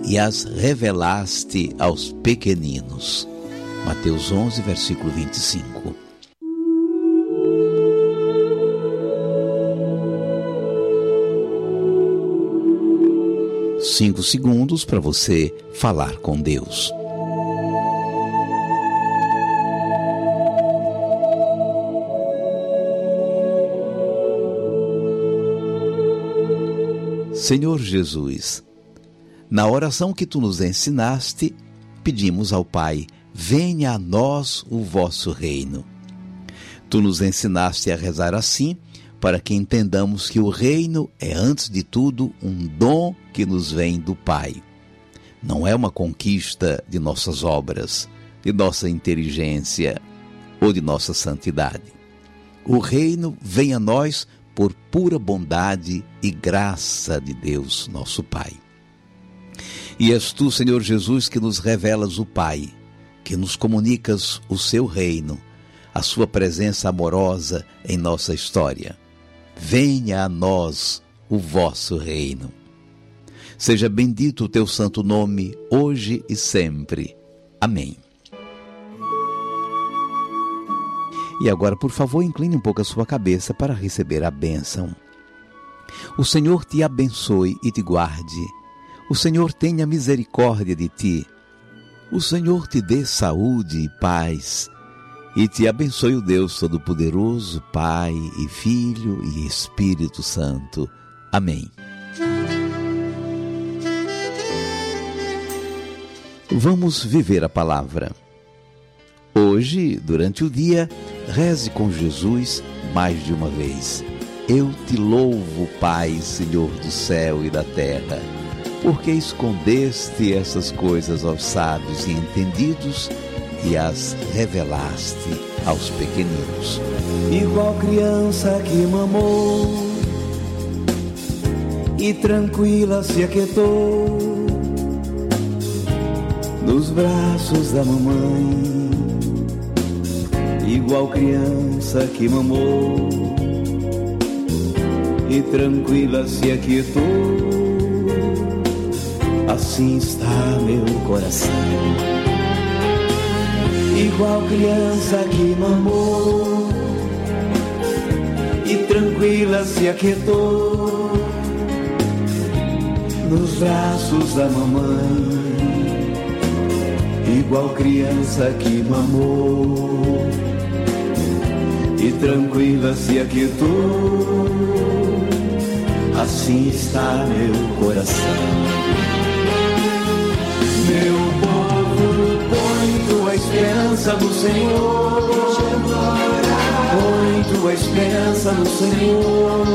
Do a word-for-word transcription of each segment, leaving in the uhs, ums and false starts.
e as revelaste aos pequeninos. Mateus onze, versículo vinte e cinco. Cinco segundos para você falar com Deus. Senhor Jesus, na oração que tu nos ensinaste, pedimos ao Pai: venha a nós o vosso reino. Tu nos ensinaste a rezar assim, para que entendamos que o reino é, antes de tudo, um dom que nos vem do Pai. Não é uma conquista de nossas obras, de nossa inteligência ou de nossa santidade. O reino vem a nós por pura bondade e graça de Deus, nosso Pai. E és tu, Senhor Jesus, que nos revelas o Pai, que nos comunicas o seu reino, a sua presença amorosa em nossa história. Venha a nós o vosso reino. Seja bendito o teu santo nome, hoje e sempre. Amém. E agora, por favor, incline um pouco a sua cabeça para receber a bênção. O Senhor te abençoe e te guarde. O Senhor tenha misericórdia de ti. O Senhor te dê saúde e paz. E te abençoe o Deus Todo-Poderoso, Pai e Filho e Espírito Santo. Amém. Vamos viver a palavra. Hoje, durante o dia, reze com Jesus mais de uma vez. Eu te louvo, Pai, Senhor do céu e da terra, porque escondeste essas coisas aos sábios e entendidos e as revelaste aos pequeninos. Igual criança que mamou e tranquila se aquietou nos braços da mamãe. Igual criança que mamou e tranquila se aquietou, assim está meu coração. Igual criança que mamou e tranquila se aquietou nos braços da mamãe. Igual criança que mamou e tranquila se aquietou, assim está meu coração. Meu povo, põe tua esperança no Senhor, põe tua esperança no Senhor,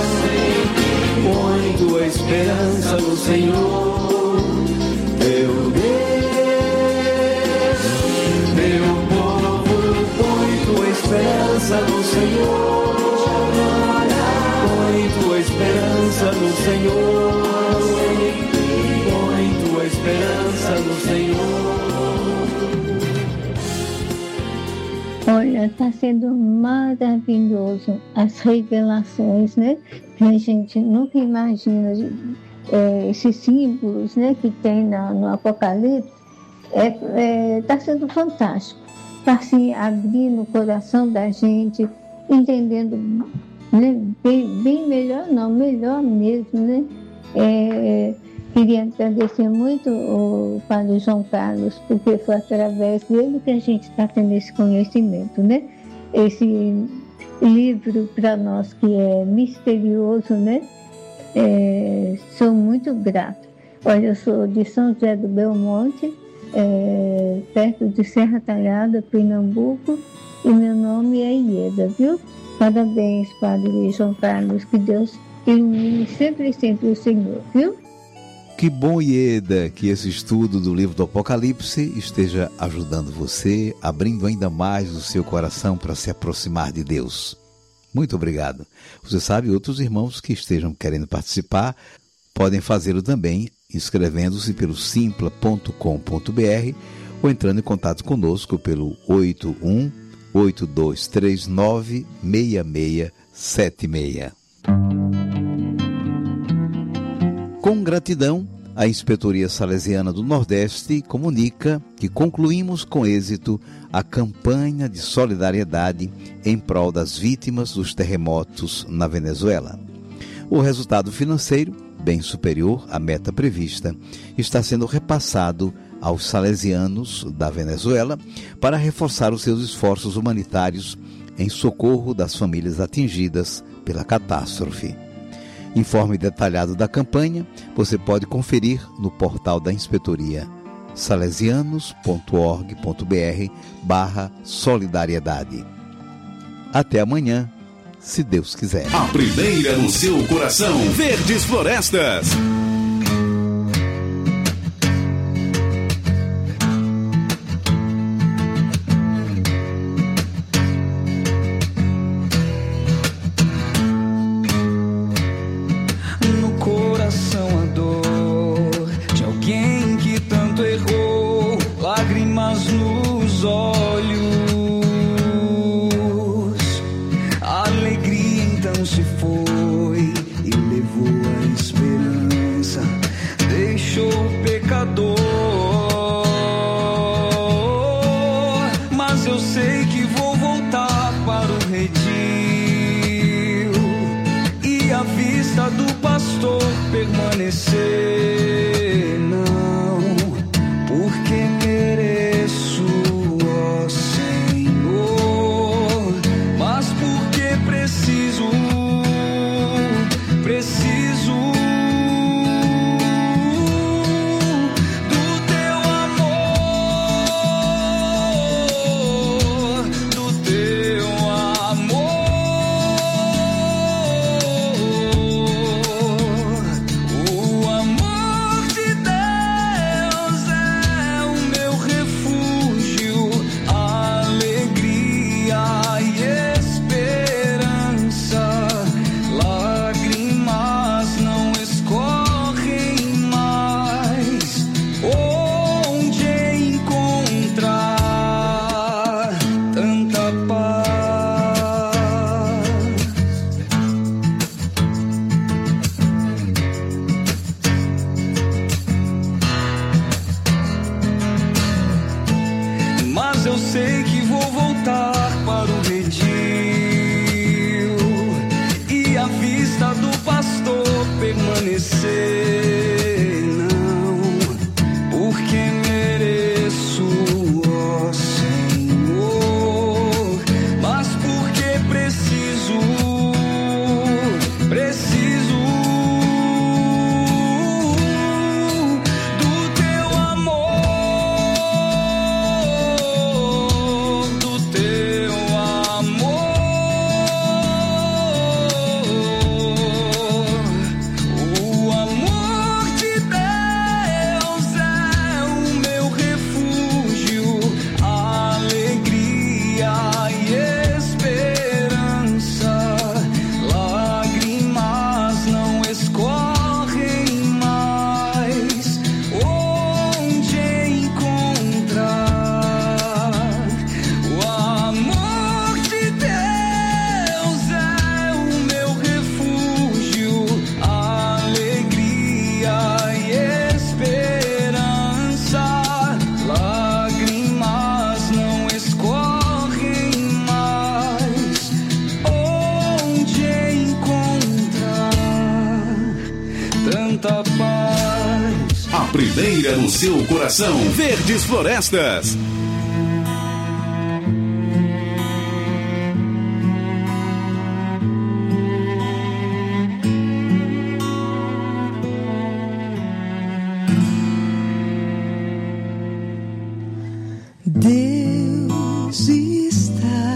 põe tua esperança no Senhor, meu Deus. Meu povo, põe tua esperança no Senhor, põe tua esperança no Senhor, põe tua esperança no Senhor. Olha, está sendo maravilhoso as revelações, né? Que a gente nunca imagina, é, esses símbolos, né, que tem na, no Apocalipse. Está é, é, sendo fantástico, está se abrindo o coração da gente, entendendo, né, bem, bem melhor, não, melhor mesmo, né? É, queria agradecer muito o Padre João Carlos, porque foi através dele que a gente está tendo esse conhecimento, né? Esse livro para nós que é misterioso, né? É, sou muito grata. Olha, eu sou de São José do Belmonte, É, perto de Serra Talhada, Pernambuco, e meu nome é Ieda, viu? Parabéns, Padre João Carlos, que Deus ilumine sempre e sempre o Senhor, viu? Que bom, Ieda, que esse estudo do livro do Apocalipse esteja ajudando você, abrindo ainda mais o seu coração para se aproximar de Deus. Muito obrigado. Você sabe, outros irmãos que estejam querendo participar podem fazê-lo também, inscrevendo-se pelo simpla ponto com ponto b r ou entrando em contato conosco pelo oito um oito dois três nove seis seis sete seis. Com gratidão, A Inspetoria Salesiana do Nordeste comunica que concluímos com êxito a campanha de solidariedade em prol das vítimas dos terremotos na Venezuela. O resultado financeiro, bem superior à meta prevista, está sendo repassado aos salesianos da Venezuela para reforçar os seus esforços humanitários em socorro das famílias atingidas pela catástrofe. Informe detalhado da campanha você pode conferir no portal da Inspetoria salesianos ponto org ponto br barra solidariedade. Até amanhã, se Deus quiser. A primeira no seu coração, Verdes Florestas. Primeira no seu coração, Verdes Florestas. Deus está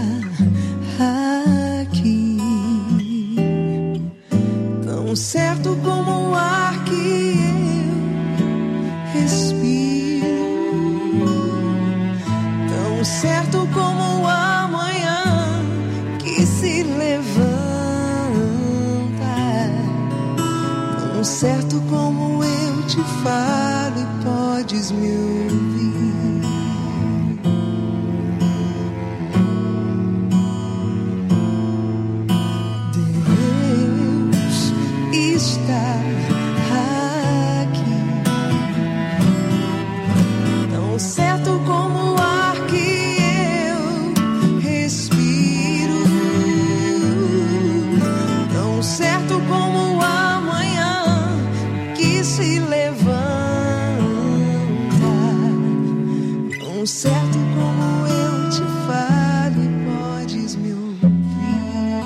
aqui, tão certo como o ar que respiro, tão certo como o amanhã que se levanta, tão certo como eu te falo e podes me ouvir. Deus está aqui, certo como eu te falo e podes me ouvir.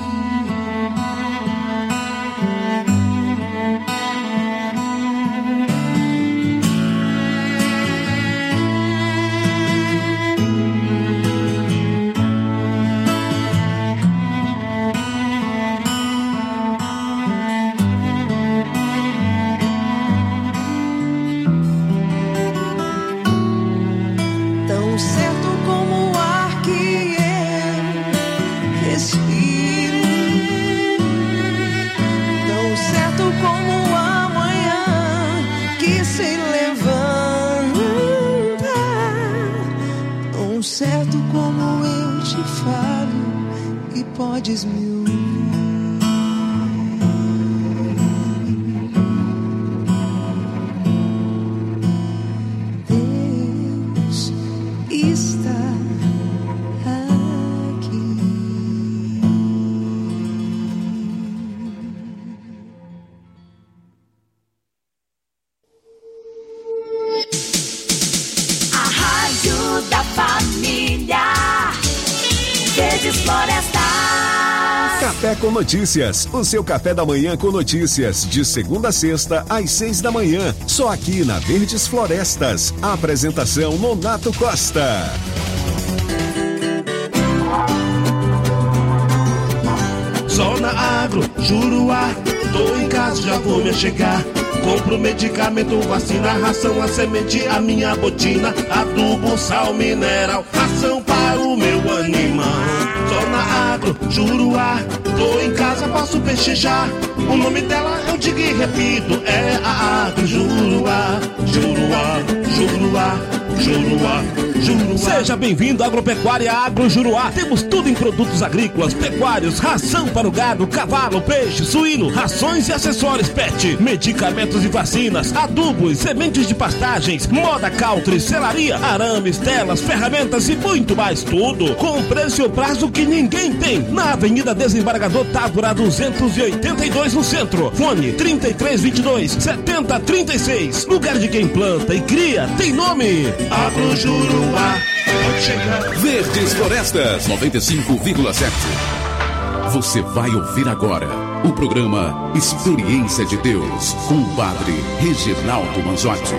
Tão certo como o ar que eu respiro, tão certo como amanhã que se levanta, tão certo como eu te falo e podes me ouvir. Deus está aqui. A Rádio da Família. Verdes Florestas. Café com Notícias, o seu café da manhã com notícias, de segunda a sexta, às seis da manhã, só aqui na Verdes Florestas. A apresentação Nonato Costa. Zona Agro, Juruá, tô em casa, já vou me chegar. Compro medicamento, vacina, ração, a semente, a minha botina, adubo, sal mineral, ração para o meu animal. Zona Agro, Juruá, tô em casa, posso peixejar. O nome dela eu digo e repito, é a Agro Juruá, Juruá, Juruá, Juruá, Juruá. Seja bem-vindo à Agropecuária Agro Juruá. Temos tudo em produtos agrícolas, pecuários, ração para o gado, cavalo, peixe, suíno, rações e acessórios pet, medicamentos e vacinas, adubos, sementes de pastagens, moda country, selaria, arames, telas, ferramentas e muito mais, tudo com preço e prazo que ninguém tem. Na Avenida Desembargador Távora duzentos e oitenta e dois no centro. Fone trinta e três, vinte e dois, setenta, trinta e seis. Lugar de quem planta e cria tem nome. Agro Juruá. Pode chegar. Verdes Florestas noventa e cinco vírgula sete. Você vai ouvir agora o programa Experiência de Deus com o Padre Reginaldo Manzotti.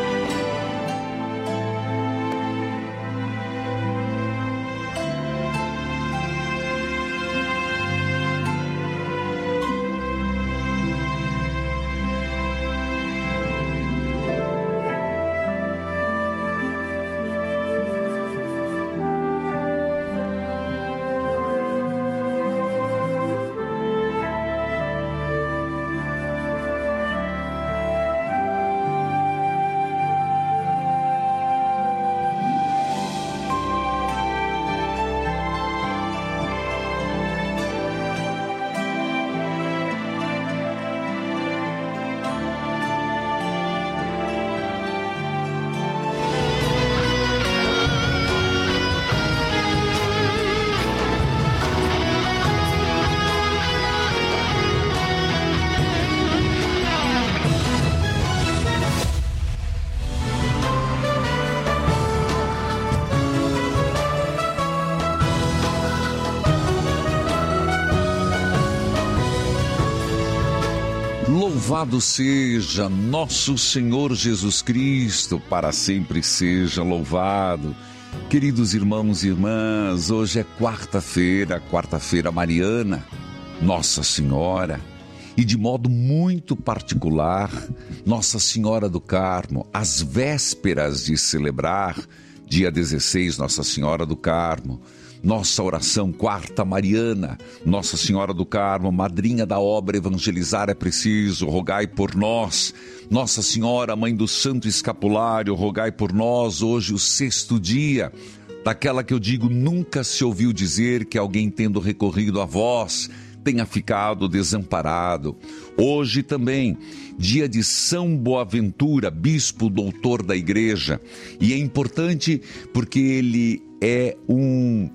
Louvado seja nosso Senhor Jesus Cristo, para sempre seja louvado. Queridos irmãos e irmãs, hoje é quarta-feira, quarta-feira mariana, Nossa Senhora, e de modo muito particular, Nossa Senhora do Carmo, às vésperas de celebrar, dia dezesseis, Nossa Senhora do Carmo, nossa oração quarta mariana, Nossa Senhora do Carmo, madrinha da obra Evangelizar é Preciso, rogai por nós. Nossa Senhora, Mãe do Santo Escapulário, rogai por nós. Hoje o sexto dia daquela que eu digo, nunca se ouviu dizer que alguém tendo recorrido a vós tenha ficado desamparado. Hoje também, dia de São Boaventura, bispo doutor da igreja, e é importante porque ele é um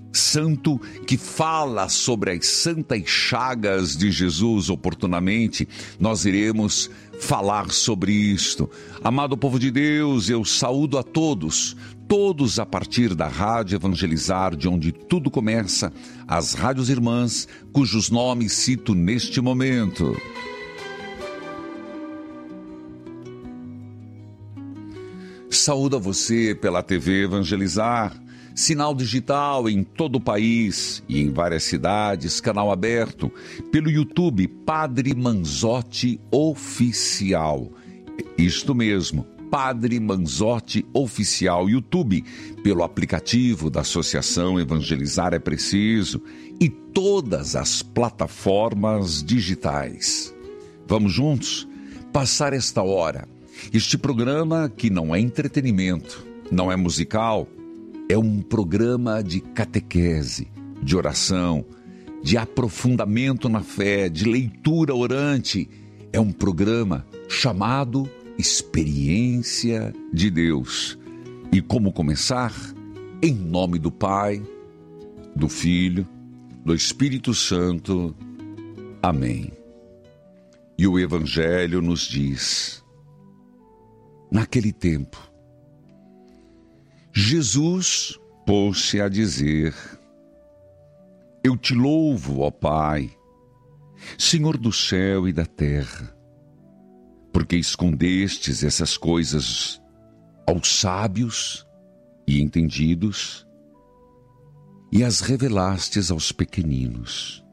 santo que fala sobre as santas chagas de Jesus. Oportunamente nós iremos falar sobre isto. Amado povo de Deus, eu saúdo a todos, todos a partir da Rádio Evangelizar, de onde tudo começa, as rádios irmãs, cujos nomes cito neste momento. Saúdo a você pela T V Evangelizar, sinal digital em todo o país e em várias cidades, canal aberto, pelo YouTube Padre Manzotti Oficial. Isto mesmo, Padre Manzotti Oficial, YouTube, pelo aplicativo da Associação Evangelizar é Preciso e todas as plataformas digitais. Vamos juntos passar esta hora. Este programa que não é entretenimento, não é musical, é um programa de catequese, de oração, de aprofundamento na fé, de leitura orante. É um programa chamado Experiência de Deus. E como começar? Em nome do Pai, do Filho, do Espírito Santo. Amém. E o Evangelho nos diz: naquele tempo, Jesus pôs-se a dizer: eu te louvo, ó Pai, Senhor do céu e da terra, porque escondestes essas coisas aos sábios e entendidos e as revelastes aos pequeninos.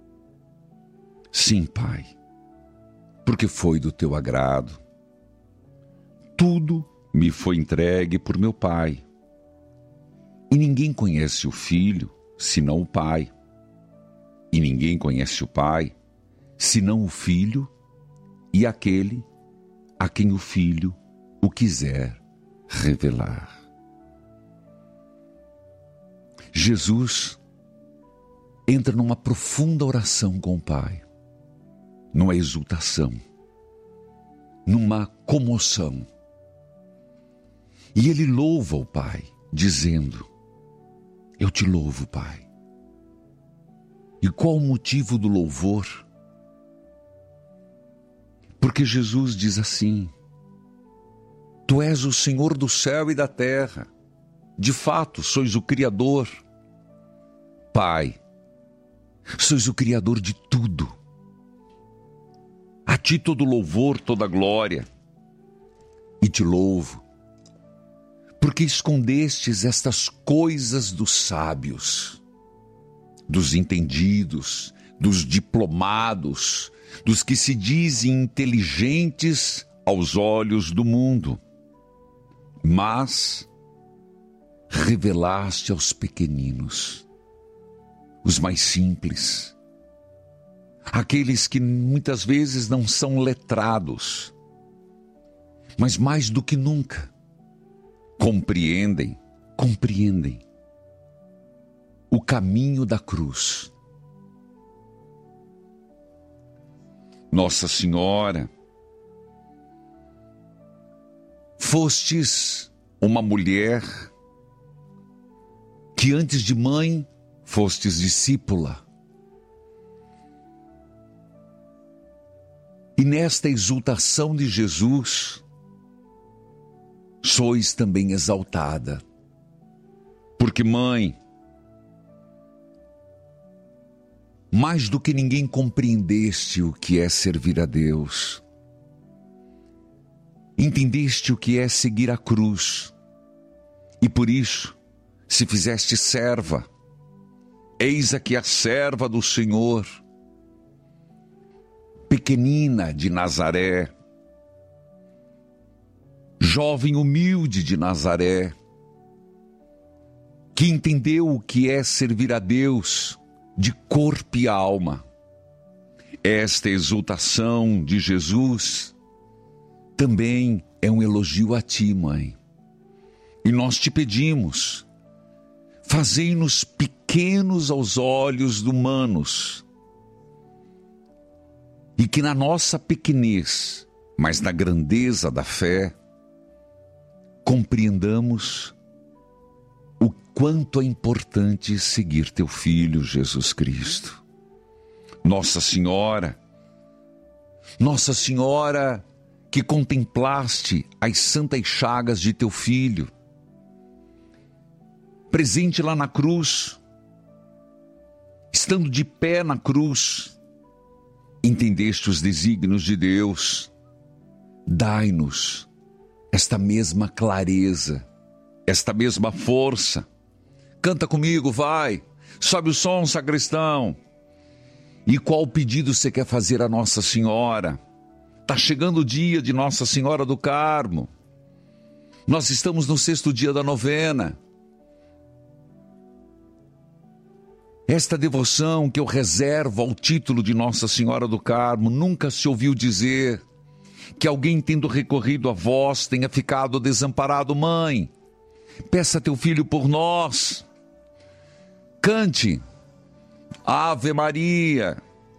Sim, Pai, porque foi do teu agrado. Tudo me foi entregue por meu Pai. E ninguém conhece o Filho, senão o Pai. E ninguém conhece o Pai, senão o Filho e aquele a quem o Filho o quiser revelar. Jesus entra numa profunda oração com o Pai, numa exultação, numa comoção. E ele louva o Pai, dizendo: eu te louvo, Pai. E qual o motivo do louvor? Porque Jesus diz assim: tu és o Senhor do céu e da terra. De fato, sois o Criador. Pai, sois o Criador de tudo. A ti todo louvor, toda glória. E te louvo, porque escondestes estas coisas dos sábios, dos entendidos, dos diplomados, dos que se dizem inteligentes aos olhos do mundo, mas revelaste aos pequeninos, os mais simples, aqueles que muitas vezes não são letrados, mas mais do que nunca compreendem, compreendem o caminho da cruz. Nossa Senhora, fostes uma mulher que antes de mãe fostes discípula. E nesta exultação de Jesus, sois também exaltada, porque mãe, mais do que ninguém compreendeste o que é servir a Deus, entendeste o que é seguir a cruz, e por isso se fizeste serva. Eis aqui a serva do Senhor, pequenina de Nazaré, jovem humilde de Nazaré, que entendeu o que é servir a Deus de corpo e alma. Esta exultação de Jesus também é um elogio a ti, mãe. E nós te pedimos, fazei-nos pequenos aos olhos humanos, e que na nossa pequenez, mas na grandeza da fé, compreendamos o quanto é importante seguir teu Filho Jesus Cristo. Nossa Senhora, Nossa Senhora que contemplaste as santas chagas de teu filho, presente lá na cruz, estando de pé na cruz, entendeste os desígnios de Deus. Dai-nos esta mesma clareza, esta mesma força. Canta comigo, vai, sobe o som, sacristão. E qual pedido você quer fazer a Nossa Senhora? Está chegando o dia de Nossa Senhora do Carmo. Nós estamos no sexto dia da novena. Esta devoção que eu reservo ao título de Nossa Senhora do Carmo, nunca se ouviu dizer que alguém, tendo recorrido a vós, tenha ficado desamparado. Mãe, peça teu filho por nós. Cante, Ave Maria,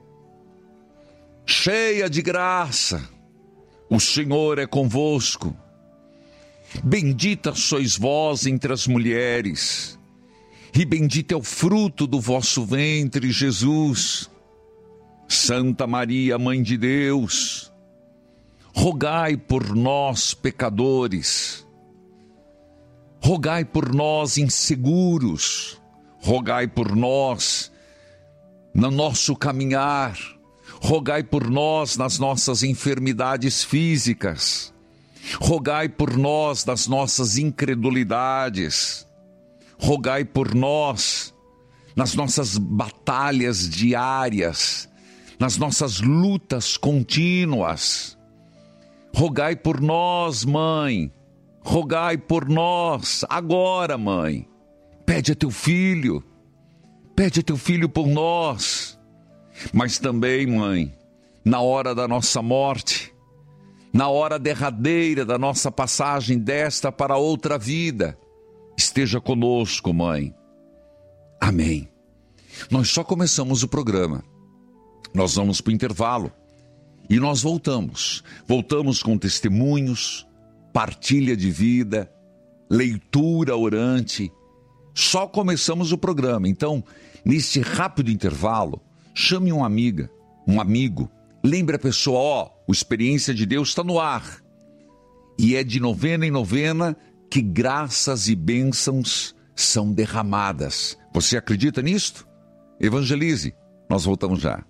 cheia de graça, o Senhor é convosco. Bendita sois vós entre as mulheres, e bendito é o fruto do vosso ventre, Jesus. Santa Maria, Mãe de Deus, rogai por nós, pecadores, rogai por nós, inseguros, rogai por nós no nosso caminhar, rogai por nós nas nossas enfermidades físicas, rogai por nós nas nossas incredulidades, rogai por nós nas nossas batalhas diárias, nas nossas lutas contínuas. Rogai por nós, Mãe, rogai por nós agora, Mãe. Pede a teu filho, pede a teu filho por nós. Mas também, Mãe, na hora da nossa morte, na hora derradeira da nossa passagem desta para outra vida, esteja conosco, Mãe. Amém. Nós só começamos o programa. Nós vamos para o intervalo e nós voltamos. Voltamos com testemunhos, partilha de vida, leitura orante. Só começamos o programa. Então, neste rápido intervalo, chame uma amiga, um amigo. Lembre a pessoa, ó, o Experiência de Deus está no ar. E é de novena em novena que graças e bênçãos são derramadas. Você acredita nisto? Evangelize. Nós voltamos já.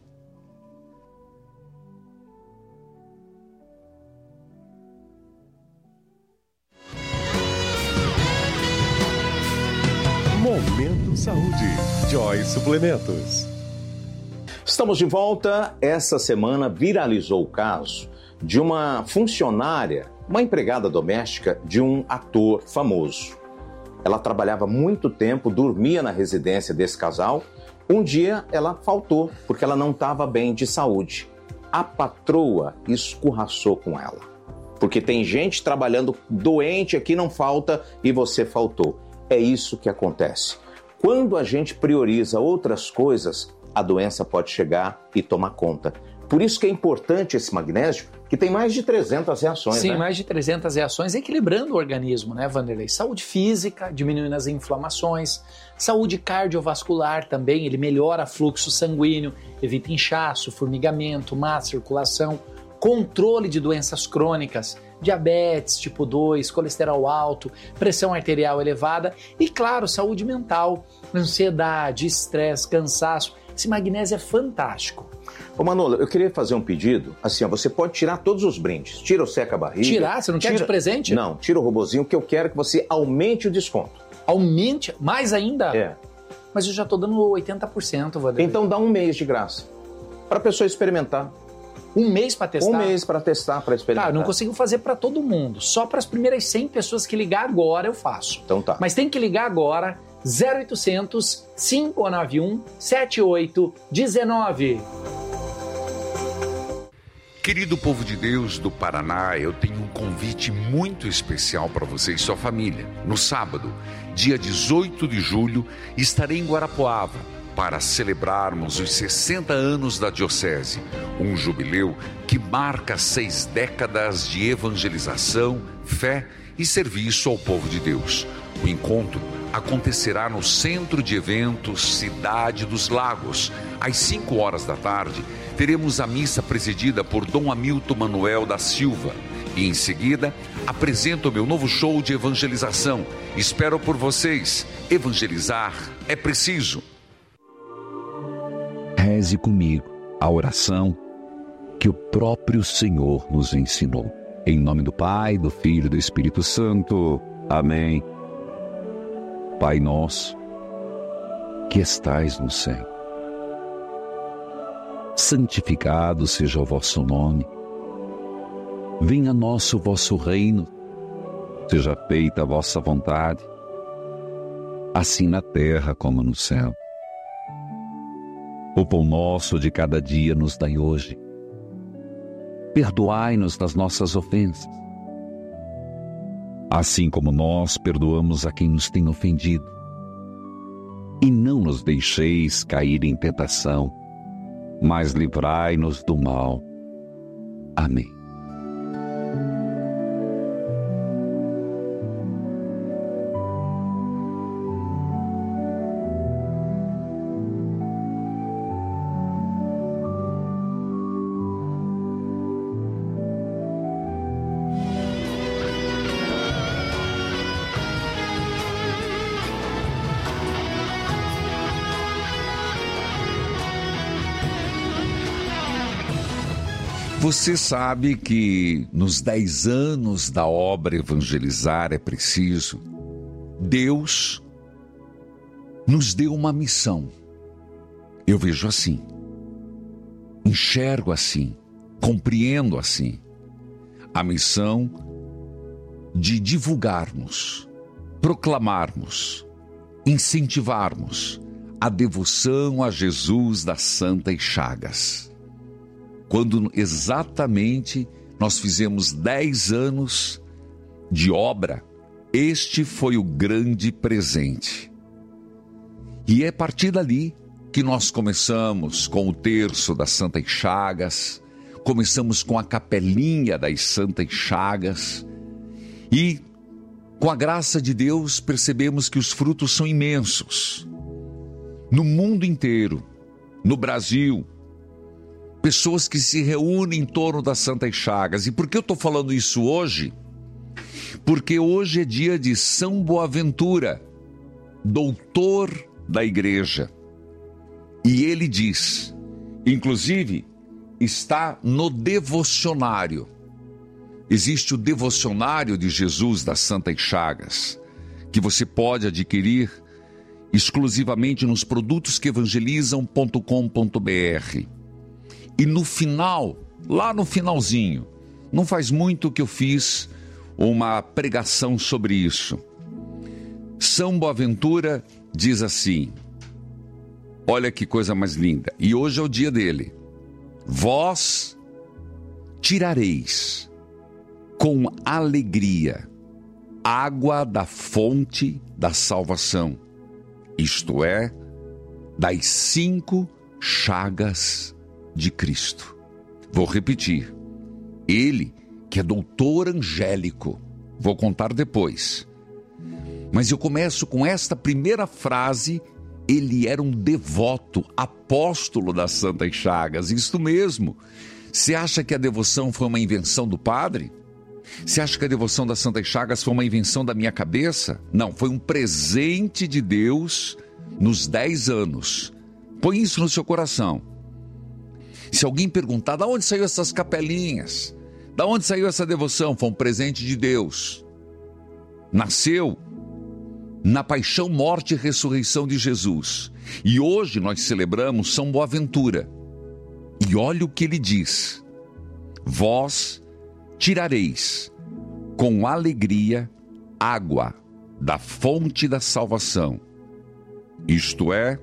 Momento Saúde. Joy Suplementos. Estamos de volta. Essa semana viralizou o caso de uma funcionária, uma empregada doméstica de um ator famoso. Ela trabalhava muito tempo, dormia na residência desse casal. Um dia ela faltou porque ela não estava bem de saúde. A patroa escorraçou com ela. Porque tem gente trabalhando doente aqui, não falta, e você faltou. É isso que acontece. Quando a gente prioriza outras coisas, a doença pode chegar e tomar conta. Por isso que é importante esse magnésio, que tem mais de trezentas reações, Sim, né? mais de trezentas reações, equilibrando o organismo, né, Vanderlei? Saúde física, diminuindo as inflamações. Saúde cardiovascular também, ele melhora fluxo sanguíneo, evita inchaço, formigamento, má circulação, controle de doenças crônicas, diabetes tipo dois, colesterol alto, pressão arterial elevada e, claro, saúde mental, ansiedade, estresse, cansaço. Esse magnésio é fantástico. Ô Manolo, eu queria fazer um pedido. Assim, ó, você pode tirar todos os brindes. Tira o seca-barriga. Tirar? Você não quer tira... de presente? Não, tira o robozinho, que eu quero que você aumente o desconto. Aumente? Mais ainda? É. Mas eu já tô dando oitenta por cento, Vanderlei. Então dá um mês de graça. Para a pessoa experimentar. Um mês para testar? Um mês para testar, para experimentar. Tá, eu não consigo fazer para todo mundo. Só para as primeiras cem pessoas que ligar agora eu faço. Então tá. Mas tem que ligar agora, zero oitocentos, cinco nove um, sete oito um nove. Querido povo de Deus do Paraná, eu tenho um convite muito especial para você e sua família. No sábado, dia dezoito de julho, estarei em Guarapuava para celebrarmos os sessenta anos da Diocese, um jubileu que marca seis décadas de evangelização, fé e serviço ao povo de Deus. O encontro acontecerá no Centro de Eventos Cidade dos Lagos, às cinco horas da tarde, teremos a missa presidida por Dom Hamilton Manuel da Silva. E em seguida, apresento o meu novo show de evangelização. Espero por vocês. Evangelizar é preciso. Reze comigo a oração que o próprio Senhor nos ensinou. Em nome do Pai, do Filho e do Espírito Santo. Amém. Pai nosso, que estais no céu, santificado seja o vosso nome. Venha a nós o vosso reino, seja feita a vossa vontade, assim na terra como no céu. O pão nosso de cada dia nos dai hoje. Perdoai-nos das nossas ofensas, assim como nós perdoamos a quem nos tem ofendido. E não nos deixeis cair em tentação, mas livrai-nos do mal. Amém. Você sabe que nos dez anos da obra Evangelizar é Preciso, Deus nos deu uma missão. Eu vejo assim, enxergo assim, compreendo assim. A missão de divulgarmos, proclamarmos, incentivarmos a devoção a Jesus das Santas Chagas. Quando exatamente nós fizemos dez anos de obra, este foi o grande presente. E é a partir dali que nós começamos com o terço das Santas Chagas, começamos com a capelinha das Santas Chagas, e com a graça de Deus percebemos que os frutos são imensos. No mundo inteiro, no Brasil, pessoas que se reúnem em torno das Santas Chagas. E por que eu estou falando isso hoje? Porque hoje é dia de São Boaventura, doutor da igreja. E ele diz, inclusive, está no devocionário. Existe o devocionário de Jesus das Santas Chagas, que você pode adquirir exclusivamente nos produtos que evangelizam ponto com ponto br. E no final, lá no finalzinho, não faz muito que eu fiz uma pregação sobre isso. São Boaventura diz assim, olha que coisa mais linda, e hoje é o dia dele. Vós tirareis com alegria água da fonte da salvação, isto é, das cinco chagas de Cristo. Vou repetir. Ele, que é doutor angélico, vou contar depois. Mas eu começo com esta primeira frase. Ele era um devoto, apóstolo das Santas Chagas. Isso mesmo. Você acha que a devoção foi uma invenção do padre? Você acha que a devoção das Santas Chagas foi uma invenção da minha cabeça? Não, foi um presente de Deus nos dez anos. Põe isso no seu coração. Se alguém perguntar, de onde saiu essas capelinhas? De onde saiu essa devoção? Foi um presente de Deus. Nasceu na paixão, morte e ressurreição de Jesus. E hoje nós celebramos São Boaventura. E olha o que ele diz. Vós tirareis com alegria água da fonte da salvação. Isto é,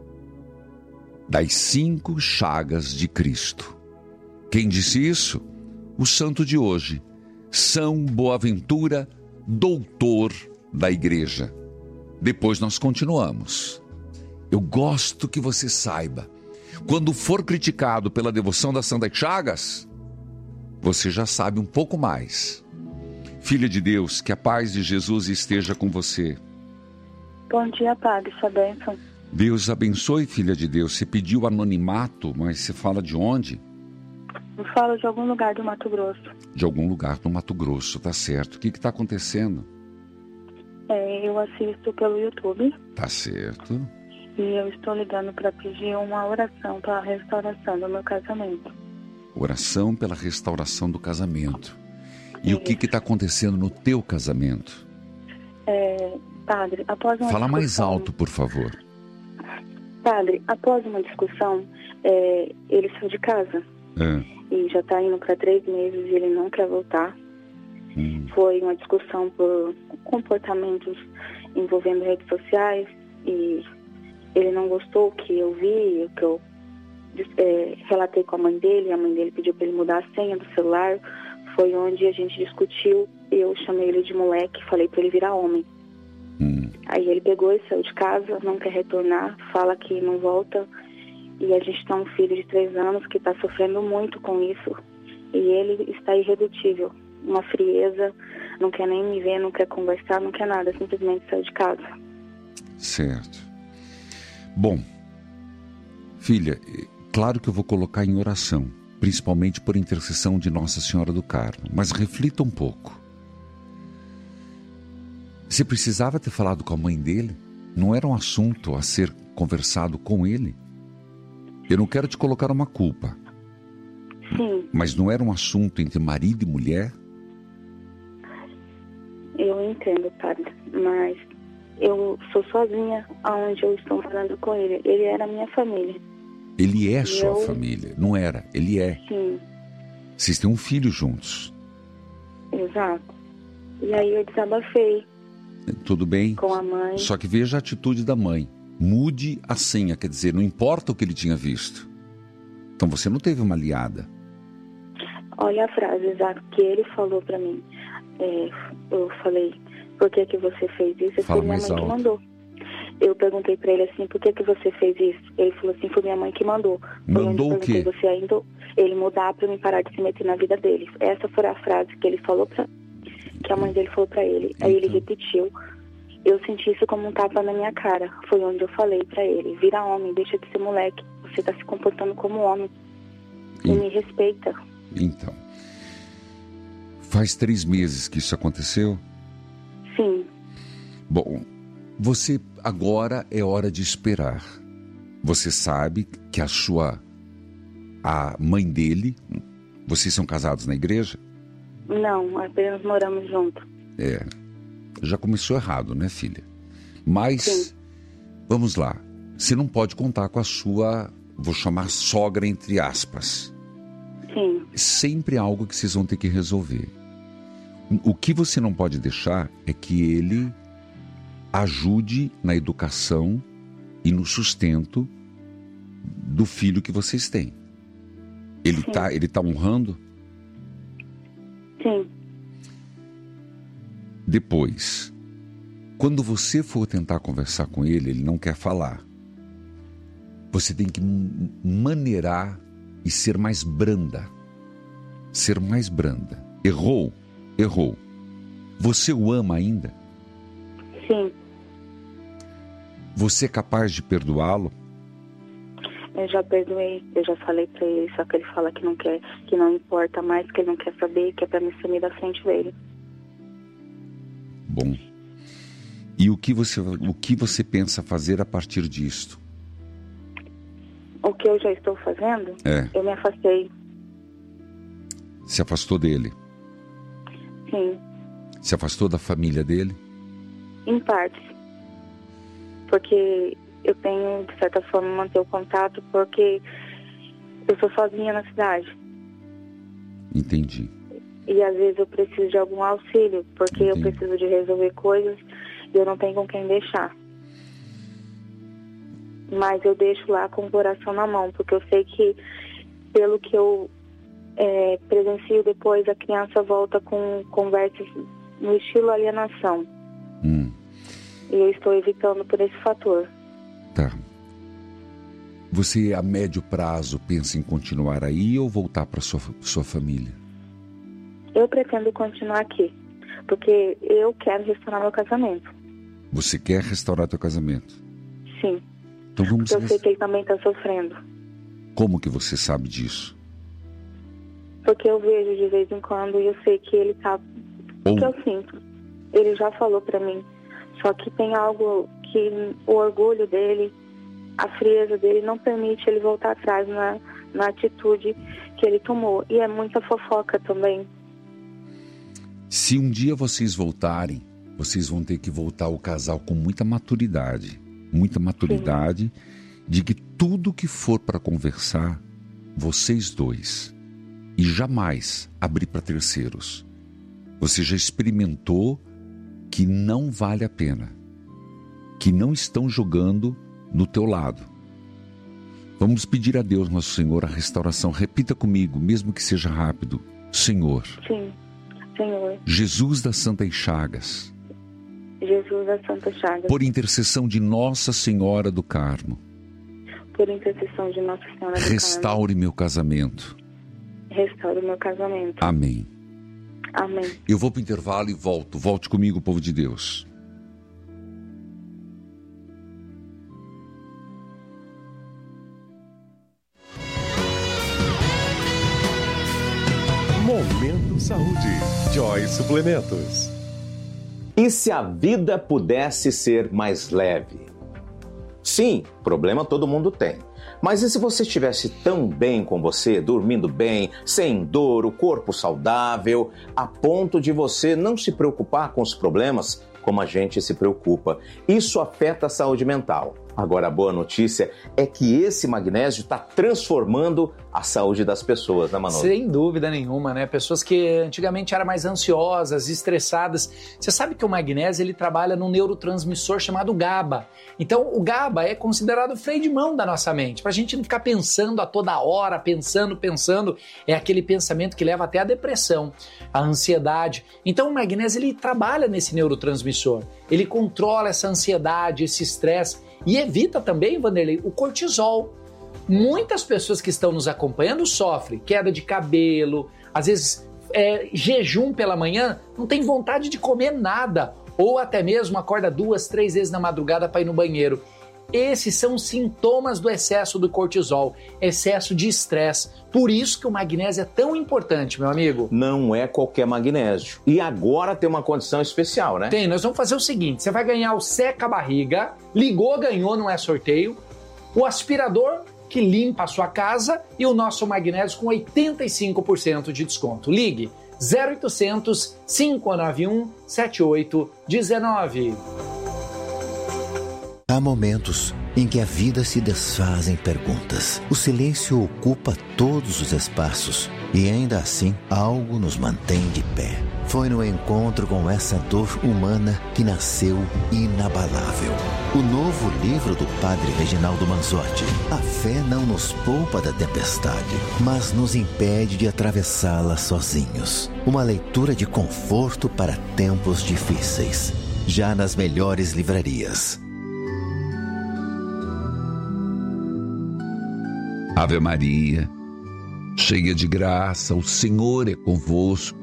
das cinco chagas de Cristo. Quem disse isso? O santo de hoje, São Boaventura, doutor da igreja. Depois nós continuamos. Eu gosto que você saiba, quando for criticado pela devoção das Santas Chagas, você já sabe um pouco mais. Filha de Deus, que a paz de Jesus esteja com você. Bom dia, Padre, sua bênção. Deus abençoe, filha de Deus. Você pediu anonimato, mas você fala de onde? Eu falo de algum lugar do Mato Grosso. De algum lugar do Mato Grosso, tá certo. O que está acontecendo? É, eu assisto pelo YouTube. Tá certo. E eu estou ligando para pedir uma oração para a restauração do meu casamento. Oração pela restauração do casamento. E Isso. o que está acontecendo no teu casamento? É, padre, após uma Fala discussão... mais alto, por favor. Padre, após uma discussão, é, ele saiu de casa. É. E já está indo para três meses e ele não quer voltar. Hum. Foi uma discussão por comportamentos envolvendo redes sociais e ele não gostou o que eu vi, o que eu é, relatei com a mãe dele. A mãe dele pediu para ele mudar a senha do celular. Foi onde a gente discutiu. Eu chamei ele de moleque, falei para ele virar homem. Hum. Aí ele pegou e saiu de casa, não quer retornar, fala que não volta. E a gente tem um filho de três anos que está sofrendo muito com isso. E ele está irredutível. Uma frieza, não quer nem me ver, não quer conversar, não quer nada. Simplesmente saiu de casa. Certo. Bom, filha, claro que eu vou colocar em oração, principalmente por intercessão de Nossa Senhora do Carmo. Mas reflita um pouco. Você precisava ter falado com a mãe dele? Não era um assunto a ser conversado com ele? Eu não quero te colocar uma culpa. Sim. Mas não era um assunto entre marido e mulher? Eu entendo, padre, mas eu sou sozinha aonde eu estou morando com ele. Ele era minha família. Ele é sua eu... família, não era, ele é. Sim. Vocês têm um filho juntos. Exato. E aí eu desabafei. Tudo bem? Com a mãe. Só que veja a atitude da mãe. Mude a senha, quer dizer, não importa o que ele tinha visto. Então você não teve uma aliada. Olha a frase exata que ele falou pra mim. É, eu falei, por que que você fez isso? Foi minha mãe que mandou. Eu perguntei pra ele assim, por que que você fez isso? Ele falou assim, foi minha mãe que mandou. Mandou o quê? Você ainda, ele mudar pra mim parar de se meter na vida dele. Essa foi a frase que ele falou pra que a mãe dele falou pra ele. Aí ele repetiu. Eu senti isso como um tapa na minha cara. Foi onde eu falei pra ele, vira homem, deixa de ser moleque. Você tá se comportando como homem. E, e me respeita. Então, faz três meses que isso aconteceu? Sim. Bom, você agora é hora de esperar. Você sabe que a sua, a mãe dele, vocês são casados na igreja? Não, apenas moramos juntos. É, já começou errado, né, filha? Mas, Sim. Vamos lá, você não pode contar com a sua, vou chamar sogra entre aspas. Sim. Sempre algo que vocês vão ter que resolver. O que você não pode deixar é que ele ajude na educação e no sustento do filho que vocês têm. Ele está ele tá honrando? Sim. Depois, quando você for tentar conversar com ele, ele não quer falar. Você tem que maneirar e ser mais branda. Ser mais branda. Errou? Errou. Você o ama ainda? Sim. Você é capaz de perdoá-lo? Eu já perdoei, eu já falei pra ele, só que ele fala que não quer, que não importa mais, que ele não quer saber, que é pra me sumir da frente dele. Bom. E o que você, o que você pensa fazer a partir disto? O que eu já estou fazendo? É. Eu me afastei. Se afastou dele? Sim. Se afastou da família dele? Em partes. Porque eu tenho, de certa forma, manter o contato porque eu sou sozinha na cidade. Entendi. E às vezes eu preciso de algum auxílio, porque Entendi. Eu preciso de resolver coisas e eu não tenho com quem deixar. Mas eu deixo lá com o coração na mão, porque eu sei que, pelo que eu é, presencio depois, a criança volta com conversas no estilo alienação. Hum. E eu estou evitando por esse fator. Tá. Você, a médio prazo, pensa em continuar aí ou voltar para sua sua família? Eu pretendo continuar aqui, porque eu quero restaurar meu casamento. Você quer restaurar teu casamento? Sim. Então vamos Porque eu sei que ele também está sofrendo. Como que você sabe disso? Porque eu vejo de vez em quando e eu sei que ele tá... Ou... que eu sinto. Ele já falou pra mim. Só que tem algo que o orgulho dele, a frieza dele, não permite ele voltar atrás na, na atitude que ele tomou. E é muita fofoca também. Se um dia vocês voltarem, vocês vão ter que voltar ao casal com muita maturidade. Muita maturidade. Sim. De que tudo que for para conversar, vocês dois, e jamais abrir para terceiros. Você já experimentou que não vale a pena, que não estão jogando no teu lado. Vamos pedir a Deus, nosso Senhor, a restauração. Repita comigo, mesmo que seja rápido. Senhor. Sim, Senhor. Jesus das Santas Chagas. Jesus das Santas Chagas. Por intercessão de Nossa Senhora do Carmo. Por intercessão de Nossa Senhora do Carmo. Restaure meu casamento. Restaure meu casamento. Amém. Amém. Eu vou para o intervalo e volto. Volte comigo, povo de Deus. Momento Saúde. Joy Suplementos. E se a vida pudesse ser mais leve? Sim, problema todo mundo tem. Mas e se você estivesse tão bem com você, dormindo bem, sem dor, o corpo saudável, a ponto de você não se preocupar com os problemas como a gente se preocupa? Isso afeta a saúde mental. Agora, a boa notícia é que esse magnésio está transformando a saúde das pessoas, né, Manolo? Sem dúvida nenhuma, né? Pessoas que antigamente eram mais ansiosas, estressadas. Você sabe que o magnésio, ele trabalha num neurotransmissor chamado GABA. Então, o GABA é considerado o freio de mão da nossa mente. Para a gente não ficar pensando a toda hora, pensando, pensando. É aquele pensamento que leva até a depressão, a ansiedade. Então, o magnésio, ele trabalha nesse neurotransmissor. Ele controla essa ansiedade, esse estresse. E evita também, Vanderlei, o cortisol. Muitas pessoas que estão nos acompanhando sofrem queda de cabelo, às vezes é, jejum pela manhã, não tem vontade de comer nada, ou até mesmo acorda duas, três vezes na madrugada para ir no banheiro. Esses são sintomas do excesso do cortisol, excesso de estresse. Por isso que o magnésio é tão importante, meu amigo. Não é qualquer magnésio. E agora tem uma condição especial, né? Tem, nós vamos fazer o seguinte, você vai ganhar o seca-barriga, ligou, ganhou, não é sorteio, o aspirador que limpa a sua casa e o nosso magnésio com oitenta e cinco por cento de desconto. Ligue zero oitocentos, cinco nove um, sete oito um nove. Há momentos em que a vida se desfaz em perguntas. O silêncio ocupa todos os espaços e ainda assim algo nos mantém de pé. Foi no encontro com essa dor humana que nasceu Inabalável, o novo livro do padre Reginaldo Manzotti. A fé não nos poupa da tempestade, mas nos impede de atravessá-la sozinhos. Uma leitura de conforto para tempos difíceis, já nas melhores livrarias. Ave Maria, cheia de graça, o Senhor é convosco.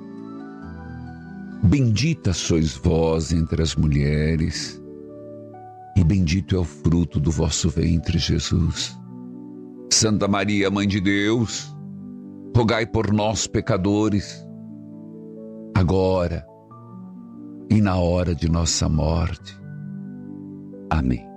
Bendita sois vós entre as mulheres, e bendito é o fruto do vosso ventre, Jesus. Santa Maria, Mãe de Deus, rogai por nós, pecadores, agora e na hora de nossa morte. Amém.